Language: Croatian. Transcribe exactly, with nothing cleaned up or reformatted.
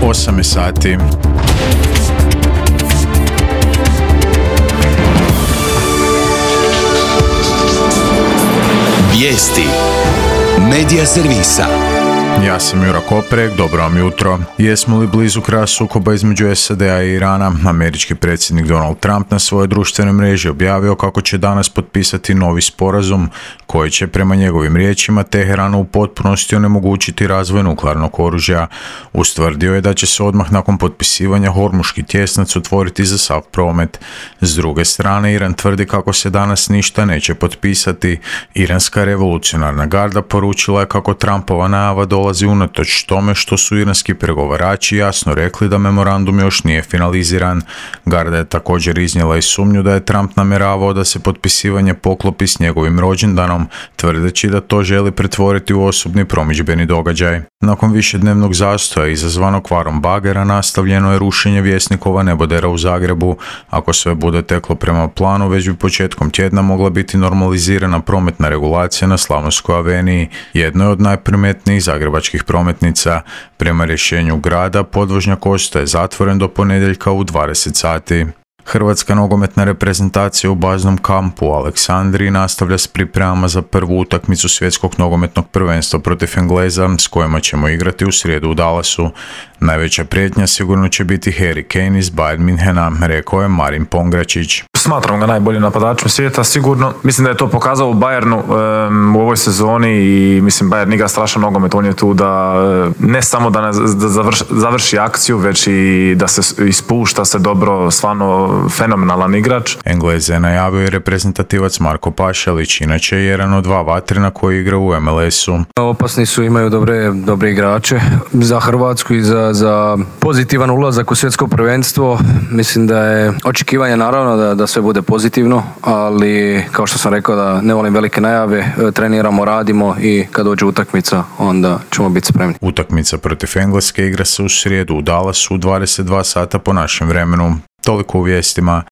osam je sati. Vijesti Medija servisa. Ja sam Jura Koprek, dobro vam jutro. Jesmo li blizu kraja sukoba između S A D-a i Irana? Američki predsjednik Donald Trump na svojoj društvenoj mreži objavio kako će danas potpisati novi sporazum koji će prema njegovim riječima Teheranu u potpunosti onemogućiti razvoj nuklearnog oružja. Ustvrdio je da će se odmah nakon potpisivanja Hormuški tjesnac otvoriti za sav promet. S druge strane, Iran tvrdi kako se danas ništa neće potpisati. Iranska revolucionarna garda poručila je kako Trumpova najava dolazi unatoč tome što su iranski pregovarači jasno rekli da memorandum još nije finaliziran. Garda je također iznijela i sumnju da je Trump namjeravao da se potpisivanje poklopi s njegovim rođendanom, tvrdeći da to želi pretvoriti u osobni promidžbeni događaj. Nakon višednevnog zastoja izazvanog kvarom bagera nastavljeno je rušenje Vjesnikova nebodera u Zagrebu. Ako sve bude teklo prema planu, već bi početkom tjedna mogla biti normalizirana prometna regulacija na Slavonskoj aveniji, jednoj od najprimetnijih zagrebačkih prometnica. Prema rješenju grada, podvožnjak ostaje zatvoren do ponedjeljka u dvadeset sati. Hrvatska nogometna reprezentacija u baznom kampu u Aleksandriji nastavlja s pripremama za prvu utakmicu svjetskog nogometnog prvenstva protiv Engleza, s kojima ćemo igrati u srijedu u Dallasu. Najveća prijetnja sigurno će biti Harry Kane iz Bayern Minhena, rekao je Marin Pongračić. Smatram ga najboljim napadačem svijeta, sigurno. Mislim da je to pokazao u Bayernu um, u ovoj sezoni i mislim Bayern igra strašan nogomet, on je tu da ne samo da, ne, da završi, završi akciju, već i da se ispušta se dobro, stvarno fenomenalan igrač. Engleze je najavio i reprezentativac Marko Pašalić, inače je jedan od dva vatrena koji igra u M L S-u. Opasni su, imaju dobre, dobre igrače za Hrvatsku i za, za pozitivan ulazak u svjetsko prvenstvo. Mislim da je očekivanje naravno da, da sve bude pozitivno, ali kao što sam rekao da ne volim velike najave, treniramo, radimo i kad dođe utakmica onda ćemo biti spremni. Utakmica protiv Engleske igra se u srijedu u Dallasu u dvadeset dva sata po našem vremenu. Toliko u vijestima.